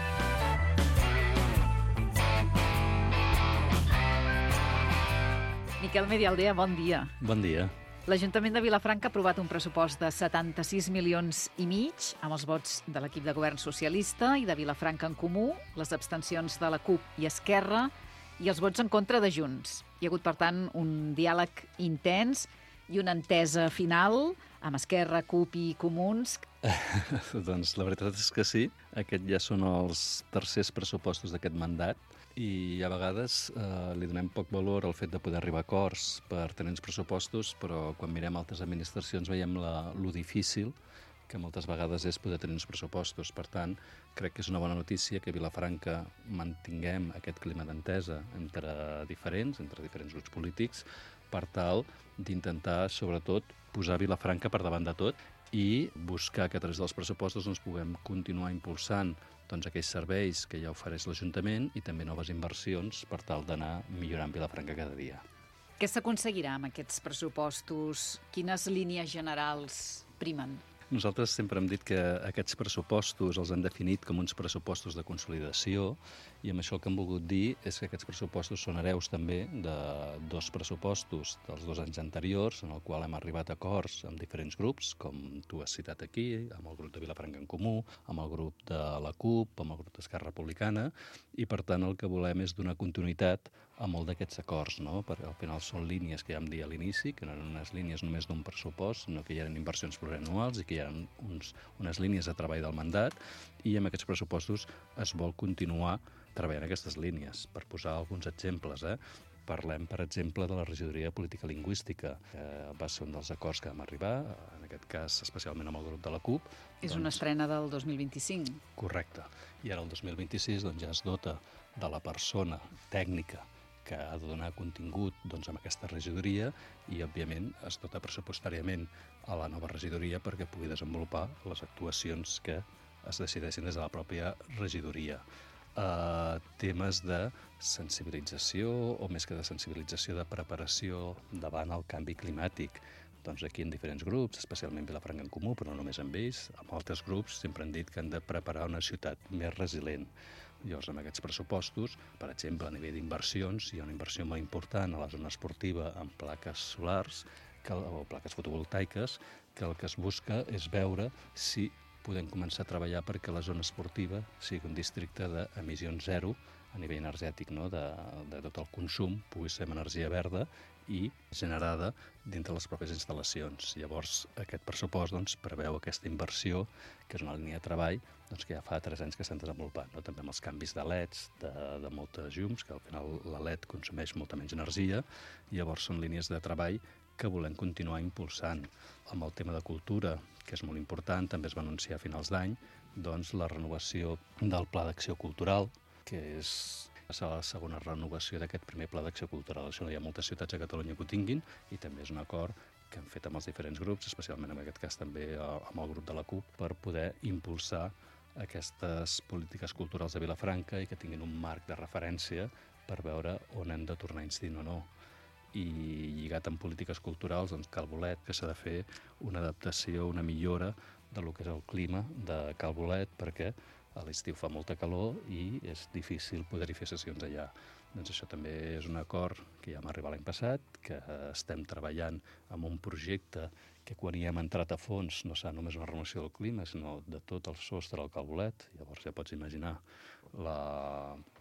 Miquel Medialdea, bon dia. Bon dia. L'Ajuntament de Vilafranca ha aprovat un pressupost de setanta-sis milions i mig amb els vots de l'equip de govern socialista i de Vilafranca en Comú, les abstencions de la CUP i Esquerra i els vots en contra de Junts. Hi ha hagut, per tant, un diàleg intens i una entesa final amb Esquerra, CUP i Comuns. Doncs la veritat és que sí. Aquests ja són els tercers pressupostos d'aquest mandat i a vegades eh, li donem poc valor al fet de poder arribar a acords per tenir uns pressupostos, però quan mirem altres administracions veiem la, lo difícil que moltes vegades és poder tenir uns pressupostos. Per tant, crec que és una bona notícia que a Vilafranca mantinguem aquest clima d'entesa entre diferents, entre diferents grups polítics, per tal d'intentar, sobretot, posar Vilafranca per davant de tot i buscar que a través dels pressupostos ens puguem continuar impulsant doncs, aquells serveis que ja ofereix l'Ajuntament i també noves inversions per tal d'anar millorant Vilafranca cada dia. Què s'aconseguirà amb aquests pressupostos? Quines línies generals primen? Nosaltres sempre hem dit que aquests pressupostos els han definit com uns pressupostos de consolidació i amb això el que hem volgut dir és que aquests pressupostos són hereus també de dos pressupostos dels dos anys anteriors en el qual hem arribat a acords amb diferents grups, com tu has citat aquí, amb el grup de Vilafranca en Comú, amb el grup de la CUP, amb el grup d'Esquerra Republicana, i per tant el que volem és donar continuïtat a molt d'aquests acords, no? Perquè al final són línies que ja vam dir a l'inici, que no eren unes línies només d'un pressupost, sinó que hi eren inversions plurianuals i que hi eren uns, unes línies de treball del mandat, i amb aquests pressupostos es vol continuar treballant aquestes línies. Per posar alguns exemples, eh? Parlem, per exemple, de la regidoria de política lingüística, que va ser un dels acords que vam arribar, en aquest cas especialment amb el grup de la CUP. És doncs, una estrena del dos mil vint-i-cinc. Correcte. I ara el dos mil vint-i-sis doncs, ja es dota de la persona tècnica que ha de donar contingut doncs, amb aquesta regidoria i, òbviament, es dota pressupostàriament a la nova regidoria perquè pugui desenvolupar les actuacions que es decideixin des de la pròpia regidoria. Uh, temes de sensibilització, o més que de sensibilització, de preparació davant el canvi climàtic. Doncs aquí en diferents grups, especialment Vilafranca en Comú, però no només amb ells, amb altres grups sempre han dit que han de preparar una ciutat més resilient. Llavors, amb aquests pressupostos, per exemple, a nivell d'inversions, hi ha una inversió molt important a la zona esportiva amb plaques solars que, o plaques fotovoltaiques, que el que es busca és veure si podem començar a treballar perquè la zona esportiva sigui un districte d'emissions zero a nivell energètic, no? de, de tot el consum, pugui ser amb energia verda i generada dintre les pròpies instal·lacions. Llavors, aquest pressupost doncs, preveu aquesta inversió, que és una línia de treball doncs, que ja fa tres anys que estan desenvolupant, no? També amb els canvis de leds, de, de moltes llums, que al final la L E D consumeix molta menys energia, i llavors són línies de treball que volem continuar impulsant. Amb el tema de cultura, que és molt important, també es va anunciar a finals d'any, doncs la renovació del Pla d'Acció Cultural, que és la segona renovació d'aquest primer Pla d'Acció Cultural. Això no hi ha moltes ciutats a Catalunya que ho tinguin i també és un acord que hem fet amb els diferents grups, especialment en aquest cas també amb el grup de la CUP, per poder impulsar aquestes polítiques culturals de Vilafranca i que tinguin un marc de referència per veure on hem de tornar incidint o no. I lligat amb polítiques culturals, doncs Cal Bolet, que s'ha de fer una adaptació, una millora de lo que és el clima de Cal Bolet, perquè a l'estiu fa molta calor i és difícil poder-hi fer sessions allà. Doncs això també és un acord que ja vam arribar l'any passat, que estem treballant amb un projecte que quan hi hem entrat a fons no serà només una renovació del clima, sinó de tot el sostre del Cal Bolet. Llavors ja pots imaginar la,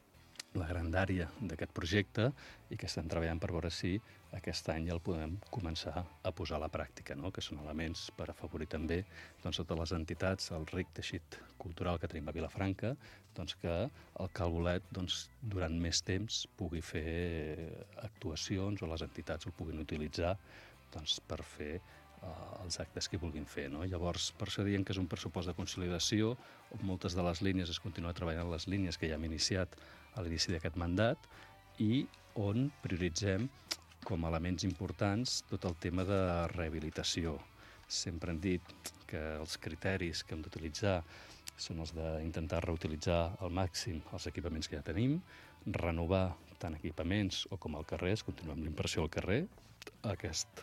la grandària d'aquest projecte i que estem treballant per veure si aquest any ja el podem començar a posar a la pràctica, no? Que són elements per afavorir també doncs, totes les entitats, el ric teixit cultural que tenim a Vilafranca, doncs, que el Calbolet doncs, durant més temps pugui fer actuacions o les entitats el puguin utilitzar doncs, per fer uh, els actes que vulguin fer. No? Llavors, per això diem que és un pressupost de consolidació, on moltes de les línies es continua treballant les línies que ja hem iniciat a l'inici d'aquest mandat i on prioritzem com a elements importants tot el tema de rehabilitació. Sempre hem dit que els criteris que hem d'utilitzar són els d'intentar reutilitzar al màxim els equipaments que ja tenim, renovar tant equipaments o com al carrer, es continua amb l'inversió al carrer. Aquest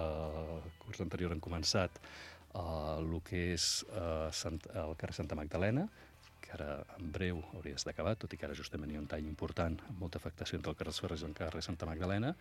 eh, curs anterior hem començat eh, el que és eh, Sant, el carrer Santa Magdalena, que ara en breu hauria d'estar acabat, tot i que ara justament hi ha un tall important amb molta afectació entre el carrer Ferrers i el carrer Santa Magdalena,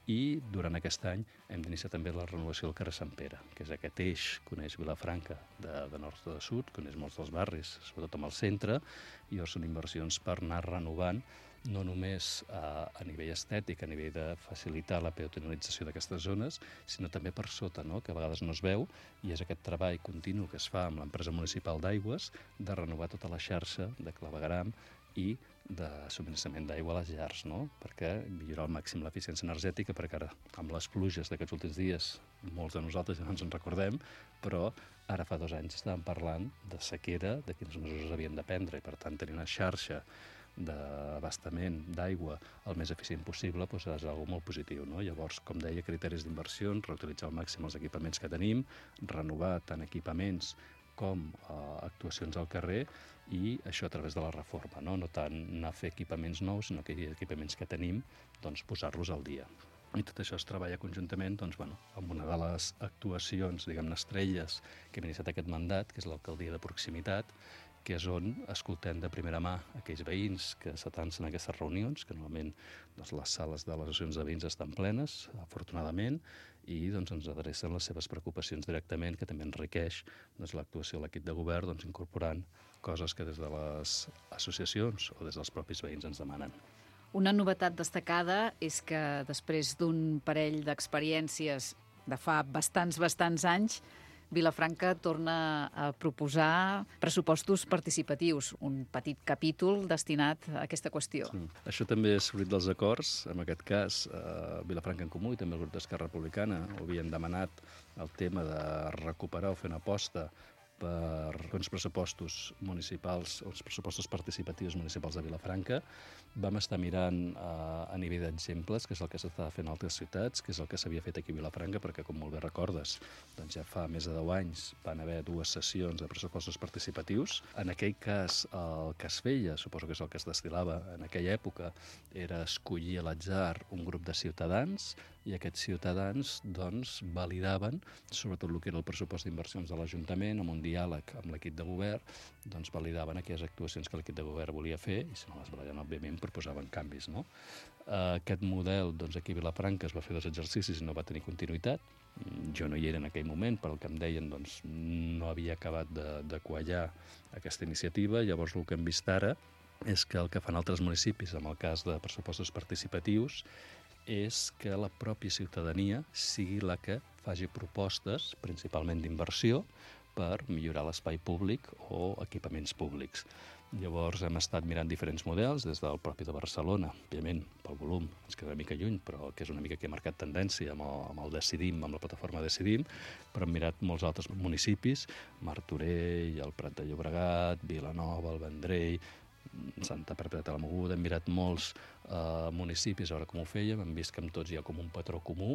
i durant aquest any hem d'iniciar també la renovació del carrer Sant Pere, que és aquest eix que uneix Vilafranca de, de nord a sud, que uneix molts dels barris, sobretot amb el centre, i llavors són inversions per anar renovant no només a, a nivell estètic, a nivell de facilitar la peatonalització d'aquestes zones, sinó també per sota, no? Que a vegades no es veu, i és aquest treball continu que es fa amb l'empresa municipal d'aigües de renovar tota la xarxa de clavegueram i de subministrament d'aigua a les llars, no? Perquè millorar al màxim l'eficiència energètica, perquè ara, amb les pluges d'aquests últims dies, molts de nosaltres ja no ens en recordem, però ara fa dos anys estàvem parlant de sequera, de quines mesures havien de prendre, i per tant tenir una xarxa d'abastament d'aigua el més eficient possible doncs és una cosa molt positiu, no? Llavors, com deia, criteris d'inversions, reutilitzar al màxim els equipaments que tenim, renovar tant equipaments com eh, actuacions al carrer, i això a través de la reforma, no? No tant anar a fer equipaments nous, sinó que equipaments que tenim, doncs posar-los al dia. I tot això es treballa conjuntament doncs, bueno, amb una de les actuacions, diguem-ne, estrelles que hem iniciat aquest mandat, que és l'alcaldia de proximitat, que és on escoltem de primera mà aquells veïns que s'atancen a aquestes reunions, que normalment doncs, les sales de les associacions de veïns estan plenes, afortunadament, i doncs, ens adrecen les seves preocupacions directament, que també enriqueix doncs, l'actuació de l'equip de govern, doncs, incorporant coses que des de les associacions o des dels propis veïns ens demanen. Una novetat destacada és que després d'un parell d'experiències de fa bastants, bastants anys, Vilafranca torna a proposar pressupostos participatius, un petit capítol destinat a aquesta qüestió. Sí. Això també és fruit dels acords. En aquest cas, eh, Vilafranca en Comú i també el grup d'Esquerra Republicana havien demanat el tema de recuperar o fer una aposta per uns pressupostos municipals, uns pressupostos participatius municipals de Vilafranca. Vam estar mirant uh, a nivell d'exemples, que és el que s'estava fent a altres ciutats, que és el que s'havia fet aquí a Vilafranca, perquè, com molt bé recordes, doncs ja fa més de deu anys van haver dues sessions de pressupostos participatius. En aquell cas, el que es feia, suposo que és el que es destil·lava en aquella època, era escollir a l'atzar un grup de ciutadans, i aquests ciutadans doncs, validaven, sobretot el que era el pressupost d'inversions de l'Ajuntament, amb un diàleg amb l'equip de govern, doncs validaven aquelles actuacions que l'equip de govern volia fer, i si no les validaven, òbviament, proposaven canvis. No? Aquest model, doncs, aquí a Vilafranca es va fer dos exercicis i no va tenir continuïtat. Jo no hi era en aquell moment, però el que em deien doncs, no havia acabat de, de quallar aquesta iniciativa. Llavors, el que hem vist ara és que el que fan altres municipis, en el cas de pressupostos participatius, és que la pròpia ciutadania sigui la que faci propostes, principalment d'inversió, per millorar l'espai públic o equipaments públics. Llavors hem estat mirant diferents models, des del propi de Barcelona, òbviament, pel volum, ens queda una mica lluny, però que és una mica que ha marcat tendència amb el, amb el Decidim, amb la plataforma Decidim, però hem mirat molts altres municipis, Martorell, el Prat de Llobregat, Vilanova, el Vendrell, Santa Perpètua de la Mogoda, hem mirat molts eh, municipis a veure com ho fèiem, hem vist que amb tots hi ha com un patró comú,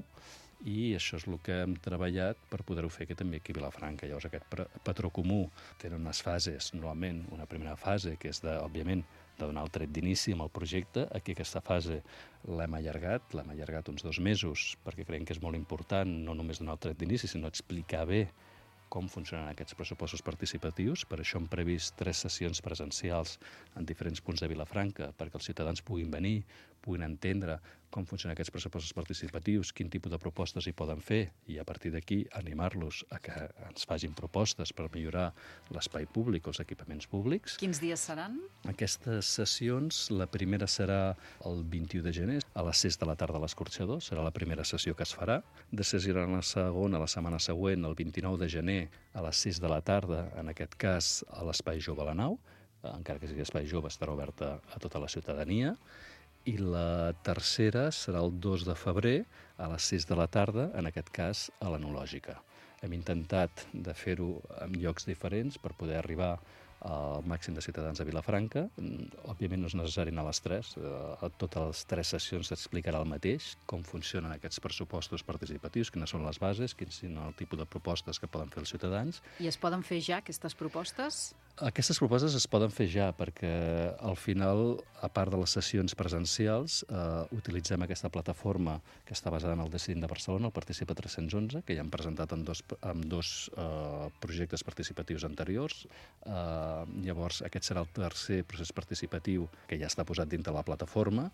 i això és el que hem treballat per poder-ho fer que també aquí a Vilafranca. Llavors, aquest patró comú té unes fases, normalment una primera fase, que és, de, òbviament, de donar el tret d'inici amb el projecte. Aquí aquesta fase l'hem allargat, l'hem allargat uns dos mesos, perquè creiem que és molt important no només donar el tret d'inici, sinó explicar bé com funcionen aquests pressupostos participatius. Per això hem previst tres sessions presencials en diferents punts de Vilafranca, perquè els ciutadans puguin venir, puguin entendre com funcionen aquests pressupostos participatius, quin tipus de propostes hi poden fer, i a partir d'aquí animar-los a que ens facin propostes per millorar l'espai públic o els equipaments públics. Quins dies seran? Aquestes sessions, la primera serà el vint-i-u de gener, a les sis de la tarda a l'Escorxador, serà la primera sessió que es farà. Després hi haurà la segona, la setmana següent, el vint-i-nou de gener, a les sis de la tarda, en aquest cas a l'Espai Jove a la Nau, encara que sigui Espai Jove, estarà oberta a tota la ciutadania. I la tercera serà el dos de febrer, a les sis de la tarda, en aquest cas a l'Enològica. Hem intentat de fer-ho en llocs diferents per poder arribar al màxim de ciutadans de Vilafranca. Òbviament no és necessari anar a les tres. A totes les tres sessions s'explicarà el mateix, com funcionen aquests pressupostos participatius, quines són les bases, quins són el tipus de propostes que poden fer els ciutadans. I es poden fer ja aquestes propostes? Aquestes propostes es poden fer ja, perquè al final, a part de les sessions presencials, eh, utilitzem aquesta plataforma que està basada en el Decidint de Barcelona, el Participa tres-cents onze, que ja hem presentat en dos, en dos eh, projectes participatius anteriors. Eh, llavors, aquest serà el tercer procés participatiu que ja està posat dintre la plataforma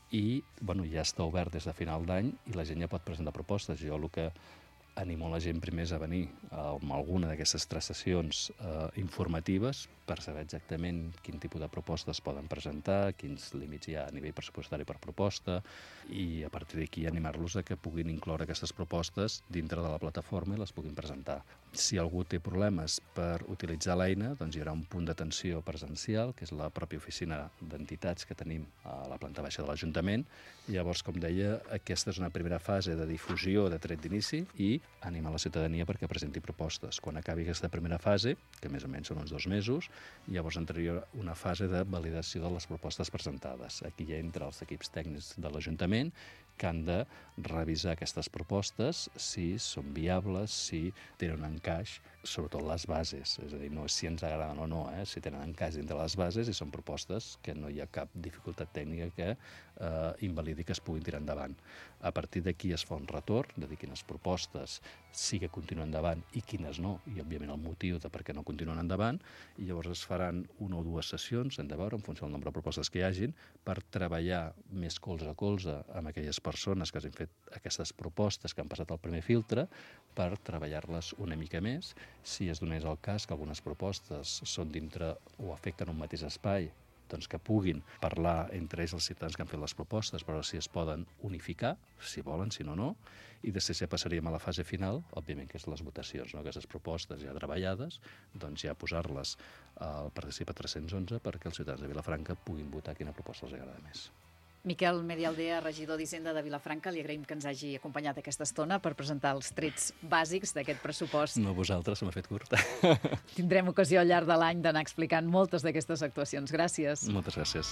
i bueno, ja està obert des de final d'any i la gent ja pot presentar propostes. Jo el que animo la gent primer a venir a alguna d'aquestes tres sessions eh, informatives per saber exactament quin tipus de propostes poden presentar, quins límits hi ha a nivell pressupostari per proposta i a partir d'aquí animar-los a que puguin incloure aquestes propostes dintre de la plataforma i les puguin presentar. Si algú té problemes per utilitzar l'eina, doncs hi haurà un punt d'atenció presencial, que és la pròpia oficina d'entitats que tenim a la planta baixa de l'Ajuntament. Llavors, com deia, aquesta és una primera fase de difusió de tret d'inici i animar la ciutadania perquè presenti propostes. Quan acabi aquesta primera fase, que més o menys són uns dos mesos, llavors entraria una fase de validació de les propostes presentades. Aquí ja entra els equips tècnics de l'Ajuntament que han de revisar aquestes propostes, si són viables, si tenen un encaix, sobretot les bases. És a dir, no és si ens agraden o no, eh? Si tenen encaix entre les bases i són propostes que no hi ha cap dificultat tècnica que eh, invalidi que es puguin tirar endavant. A partir d'aquí es fa un retorn de dir quines propostes sí que continuen endavant i quines no, i òbviament el motiu de per què no continuen endavant, i llavors es faran una o dues sessions, hem de veure, en funció del nombre de propostes que hi hagin, per treballar més colze a colze amb aquelles persones que hagin fet aquestes propostes que han passat el primer filtre, per treballar-les una mica més. Si es donés el cas que algunes propostes són dintre o afecten un mateix espai, doncs que puguin parlar entre ells els ciutadans que han fet les propostes, però si es poden unificar, si volen, si no, no. I després ja passaríem a la fase final, òbviament que és les votacions, no? Aquestes propostes ja treballades, doncs ja posar-les al Participa tres-cents onze perquè els ciutadans de Vilafranca puguin votar quina proposta els agrada més. Miquel Medialdea, regidor d'Hisenda de Vilafranca, li agraïm que ens hagi acompanyat aquesta estona per presentar els trets bàsics d'aquest pressupost. No, vosaltres, se m'ha fet curt. Tindrem ocasió al llarg de l'any d'anar explicant moltes d'aquestes actuacions. Gràcies. Moltes gràcies.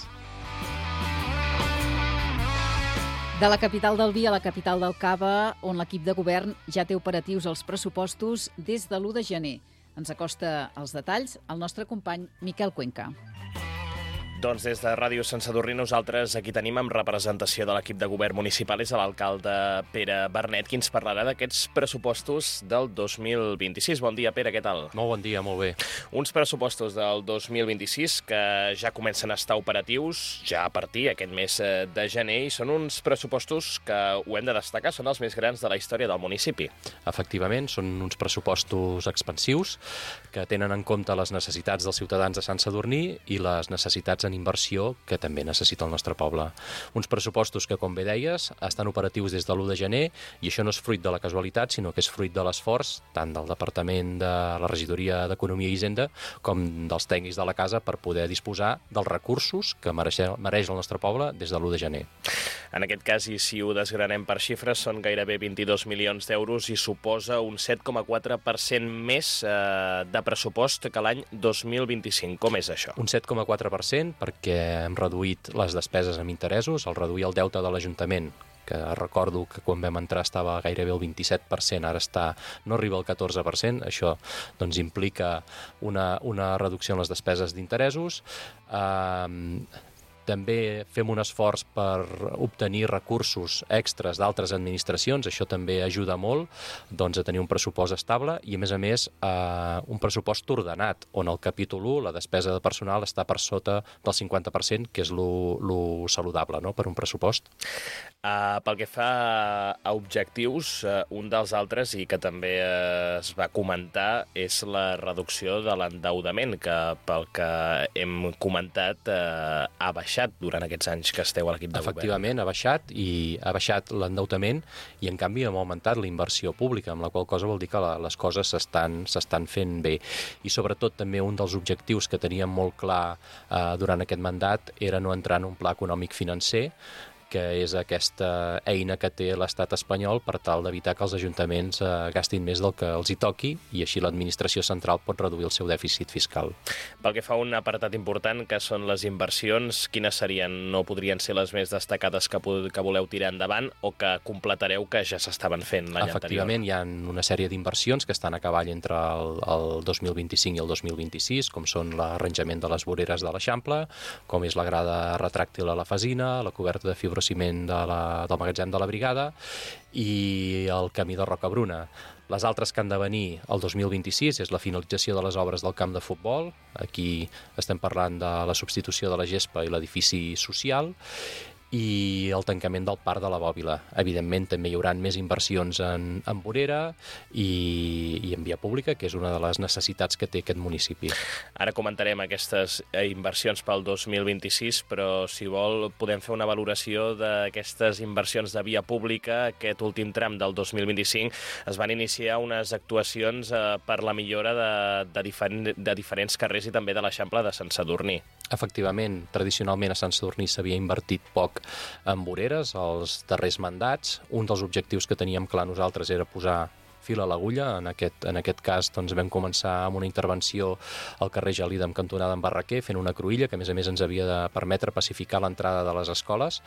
De la capital del vi a la capital del cava, on l'equip de govern ja té operatius els pressupostos des de l'u de gener. Ens acosta els detalls el nostre company Miquel Cuenca. Doncs des de Ràdio Sant Sadurní nosaltres aquí tenim amb representació de l'equip de govern municipal és l'alcalde Pere Bernet, qui ens parlarà d'aquests pressupostos del dos mil vint-i-sis. Bon dia, Pere, què tal? Molt bon dia, molt bé. Uns pressupostos del dos mil vint-i-sis que ja comencen a estar operatius ja a partir aquest mes de gener i són uns pressupostos que ho hem de destacar, són els més grans de la història del municipi. Efectivament, són uns pressupostos expansius que tenen en compte les necessitats dels ciutadans de Sant Sadurní i les necessitats en inversió que també necessita el nostre poble. Uns pressupostos que, com bé deies, estan operatius des de l'u de gener i això no és fruit de la casualitat, sinó que és fruit de l'esforç tant del Departament de la Regidoria d'Economia i Hisenda com dels tècnics de la casa per poder disposar dels recursos que mereix, mereix el nostre poble des de l'u de gener. En aquest cas, i si ho desgranem per xifres, són gairebé vint-i-dos milions d'euros i suposa un set coma quatre per cent més eh, de pressupost que l'any dos mil vint-i-cinc. Com és això? Un set coma quatre per cent perquè hem reduït les despeses amb interessos, al reduir el deute de l'Ajuntament, que recordo que quan vam entrar estava gairebé el vint-i-set per cent, ara està, no arriba al catorze per cent, això doncs implica una, una reducció en les despeses d'interessos. Eh, També fem un esforç per obtenir recursos extras d'altres administracions, això també ajuda molt doncs, a tenir un pressupost estable i, a més a més, eh, un pressupost ordenat, on el capítol u, la despesa de personal, està per sota del cinquanta per cent, que és lo, lo saludable, no?, per un pressupost. Uh, pel que fa a objectius, uh, un dels altres, i que també uh, es va comentar, és la reducció de l'endeudament, que pel que hem comentat uh, ha baixat durant aquests anys que esteu a l'equip de govern. Efectivament, ha baixat, i ha baixat l'endeutament i, en canvi, hem augmentat la inversió pública, amb la qual cosa vol dir que la, les coses s'estan s'estan fent bé. I, sobretot, també un dels objectius que teníem molt clar eh, durant aquest mandat era no entrar en un pla econòmic financer, que és aquesta eina que té l'estat espanyol per tal d'evitar que els ajuntaments eh, gastin més del que els hi toqui i així l'administració central pot reduir el seu dèficit fiscal. Pel que fa a un apartat important, que són les inversions, quines serien? No podrien ser les més destacades que, que voleu tirar endavant o que completareu que ja s'estaven fent l'any anterior? Efectivament, hi ha una sèrie d'inversions que estan a cavall entre el, el dos mil vint-i-cinc i el dos mil vint-i-sis, com són l'arranjament de les voreres de l'Eixample, com és la grada retràctil a la Fasina, la coberta de fibra ciment de la, del magatzem de la Brigada i el camí de Rocabruna. Les altres que han de venir el dos mil vint-i-sis és la finalització de les obres del camp de futbol. Aquí estem parlant de la substitució de la gespa i l'edifici social i el tancament del parc de la Bòbila. Evidentment, també hi haurà més inversions en, en vorera i, i en via pública, que és una de les necessitats que té aquest municipi. Ara comentarem aquestes inversions pel dos mil vint-i-sis, però, si vol, podem fer una valoració d'aquestes inversions de via pública. Aquest últim tram del dos mil vint-i-cinc es van iniciar unes actuacions eh, per la millora de, de, diferent, de diferents carrers i també de l'Eixample de Sant Sadurní. Efectivament, tradicionalment a Sant Sadurní s'havia invertit poc en voreres els darrers mandats. Un dels objectius que teníem clar nosaltres era posar fil a l'agulla. En aquest, en aquest cas doncs, vam començar amb una intervenció al carrer Gelida amb cantonada en Barraquer, fent una cruïlla que a més a més ens havia de permetre pacificar l'entrada de les escoles,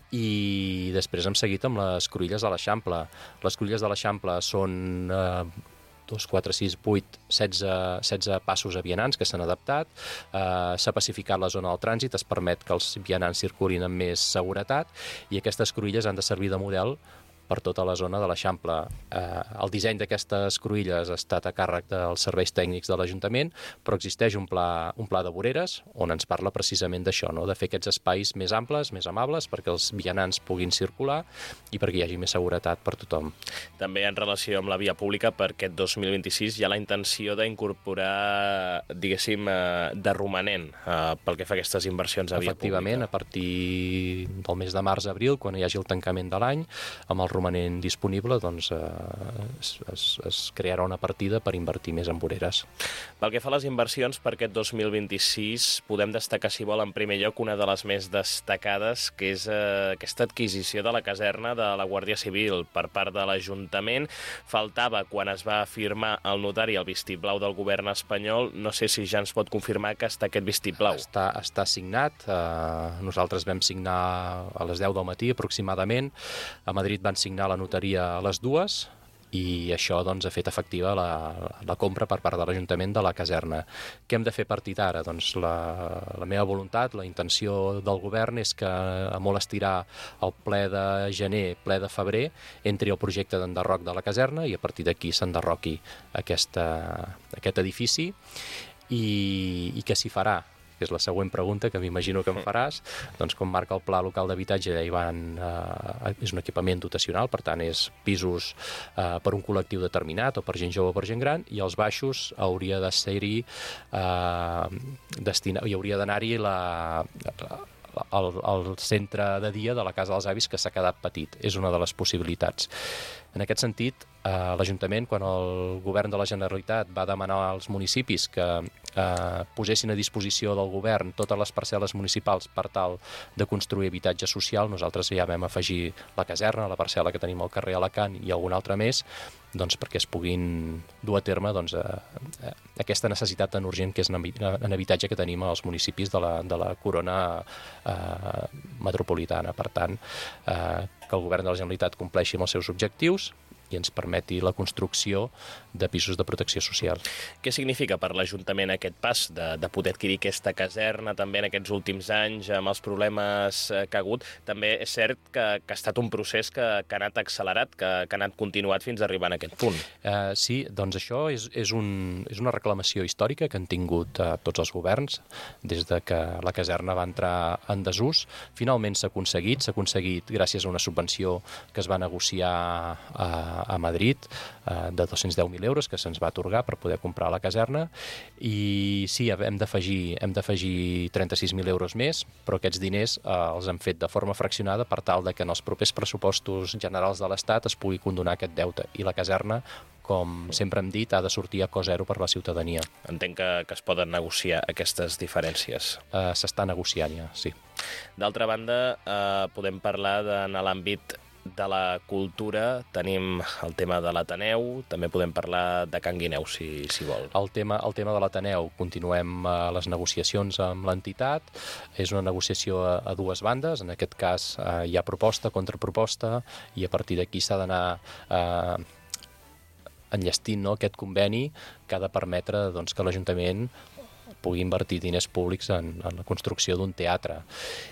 i després hem seguit amb les cruïlles de l'Eixample. Les cruïlles de l'Eixample són eh, dos, quatre, sis, vuit, setze, setze passos a vianants que s'han adaptat. Eh, s'ha pacificat la zona del trànsit, es permet que els vianants circulin amb més seguretat i aquestes cruïlles han de servir de model per tota la zona de l'Eixample. Eh, el disseny d'aquestes cruïlles ha estat a càrrec dels serveis tècnics de l'Ajuntament, però existeix un pla, un pla de voreres on ens parla precisament d'això, no? De fer aquests espais més amples, més amables, perquè els vianants puguin circular i perquè hi hagi més seguretat per tothom. També en relació amb la via pública, per aquest dos mil vint-i-sis hi ha la intenció d'incorporar, diguéssim, eh, de romanent eh, pel que fa a aquestes inversions a via pública. Efectivament, a partir del mes de març-abril, quan hi hagi el tancament de l'any, amb el romanent disponible, doncs eh, es, es, es crearà una partida per invertir més en voreres. Pel que fa a les inversions per aquest dos mil vint-i-sis, podem destacar, si vol, en primer lloc, una de les més destacades, que és eh, aquesta adquisició de la caserna de la Guàrdia Civil per part de l'Ajuntament. Faltava, quan es va firmar el notari, el vistiplau del govern espanyol. No sé si ja ens pot confirmar que està aquest vistiplau. Està, està signat. Eh, nosaltres vam signar a les deu del matí, aproximadament. A Madrid van signar signar la notaria a les dues i això doncs, ha fet efectiva la, la compra per part de l'Ajuntament de la caserna. Què hem de fer a partir d'ara? Doncs la, la meva voluntat, la intenció del govern és que a molt estirar el ple de gener, ple de febrer, entri el projecte d'enderroc de la caserna i a partir d'aquí s'enderroqui aquesta, aquest edifici i, i què s'hi farà? Que és la següent pregunta que m'imagino que em faràs. Doncs com marca el Pla Local d'Habitatge, hi van, eh, és un equipament dotacional, per tant és pisos eh, per un col·lectiu determinat o per gent jove o per gent gran, i als baixos hauria de ser-hi eh, destina, hi hauria d'anar-hi la, la El, el centre de dia de la Casa dels Avis, que s'ha quedat petit. És una de les possibilitats. En aquest sentit, eh, l'Ajuntament, quan el govern de la Generalitat va demanar als municipis que eh, posessin a disposició del govern totes les parcel·les municipals per tal de construir habitatge social, nosaltres ja vam afegir la caserna, la parcel·la que tenim al carrer Alacant i alguna altra més, doncs perquè es puguin dur a terme doncs, eh, aquesta necessitat tan urgent que és en habitatge que tenim als municipis de la, de la corona eh, metropolitana. Per tant, eh, que el govern de la Generalitat compleixi amb els seus objectius i ens permeti la construcció de pisos de protecció social. Què significa per l'Ajuntament aquest pas de, de poder adquirir aquesta caserna també en aquests últims anys amb els problemes que ha hagut? També és cert que, que ha estat un procés que, que ha anat accelerat, que, que ha anat continuat fins a arribar a aquest punt. Uh, sí, doncs això és, és, un, és una reclamació històrica que han tingut uh, tots els governs des de que la caserna va entrar en desús. Finalment s'ha aconseguit, s'ha aconseguit gràcies a una subvenció que es va negociar a, a Madrid uh, de dos-cents deu mil euros que se'ns va atorgar per poder comprar la caserna i sí, hem d'afegir hem d'afegir trenta-sis mil euros més, però aquests diners eh, els hem fet de forma fraccionada per tal de que en els propers pressupostos generals de l'Estat es pugui condonar aquest deute i la caserna, com sempre hem dit, ha de sortir a cost zero per la ciutadania. Entenc que, que es poden negociar aquestes diferències. Uh, S'està negociant ja, sí. D'altra banda, uh, podem parlar de, en l'àmbit de la cultura, tenim el tema de l'Ateneu, també podem parlar de Can Guineu, si, si vol. El tema, el tema de l'Ateneu, continuem uh, les negociacions amb l'entitat, és una negociació a, a dues bandes, en aquest cas uh, hi ha proposta, contraproposta, i a partir d'aquí s'ha d'anar uh, enllestint, no, aquest conveni que ha de permetre doncs, que l'Ajuntament pugui invertir diners públics en, en la construcció d'un teatre.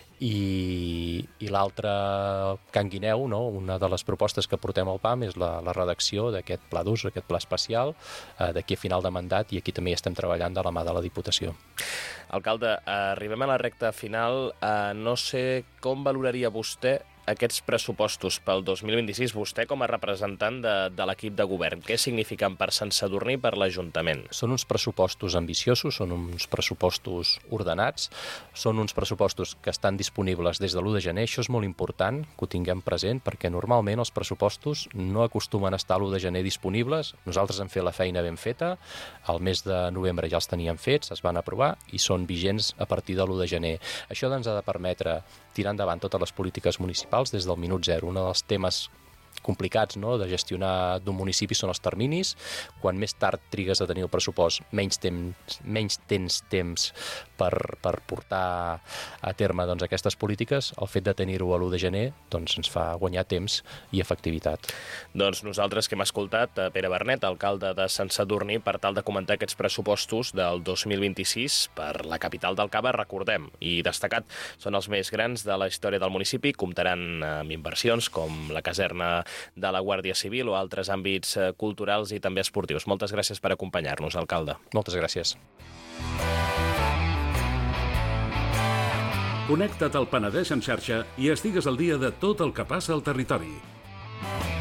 I, i l'altre Can Guineu, no? Una de les propostes que portem al P A M és la, la redacció d'aquest pla d'ús, aquest pla especial, eh, d'aquí a final de mandat, i aquí també estem treballant de la mà de la Diputació. Alcalde, arribem a la recta final. Eh, no sé com valoraria vostè aquests pressupostos pel dos mil vint-i-sis, vostè com a representant de, de l'equip de govern, què signifiquen per Sant Sadurní i per l'Ajuntament? Són uns pressupostos ambiciosos, són uns pressupostos ordenats, són uns pressupostos que estan disponibles des de l'u de gener. Això és molt important que ho tinguem present, perquè normalment els pressupostos no acostumen a estar l'u de gener disponibles. Nosaltres hem fet la feina ben feta, al mes de novembre ja els teníem fets, es van aprovar i són vigents a partir de l'u de gener. Això ens ha de permetre tirar endavant totes les polítiques municipals des del minut zero. Un dels temes complicats, no?, de gestionar d'un municipi són els terminis. Quan més tard trigues a tenir el pressupost, menys temps, menys tens temps per, per portar a terme doncs, aquestes polítiques. El fet de tenir-ho a l'u de gener doncs, ens fa guanyar temps i efectivitat. Doncs nosaltres que hem escoltat a Pere Bernet, alcalde de Sant Sadurní, per tal de comentar aquests pressupostos del dos mil vint-i-sis per la capital del Cava, recordem, i destacat, són els més grans de la història del municipi, comptaran amb inversions com la caserna de la Guàrdia Civil o altres àmbits culturals i també esportius. Moltes gràcies per acompanyar-nos, alcalde. Moltes gràcies. Connecta't al Penedès en xarxa i estigues al dia de tot el que passa al territori.